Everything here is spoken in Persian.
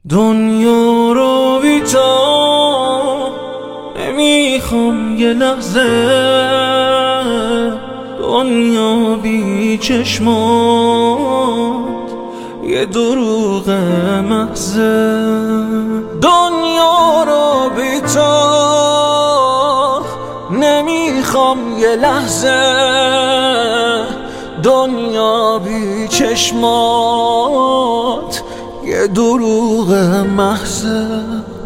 دنیا رو بی تو نمیخوام یه لحظه، دنیا بی چشمات یه دروغ محضه. دنیا رو بی تو نمیخوام یه لحظه، دنیا بی چشمات یه دروغ محضه.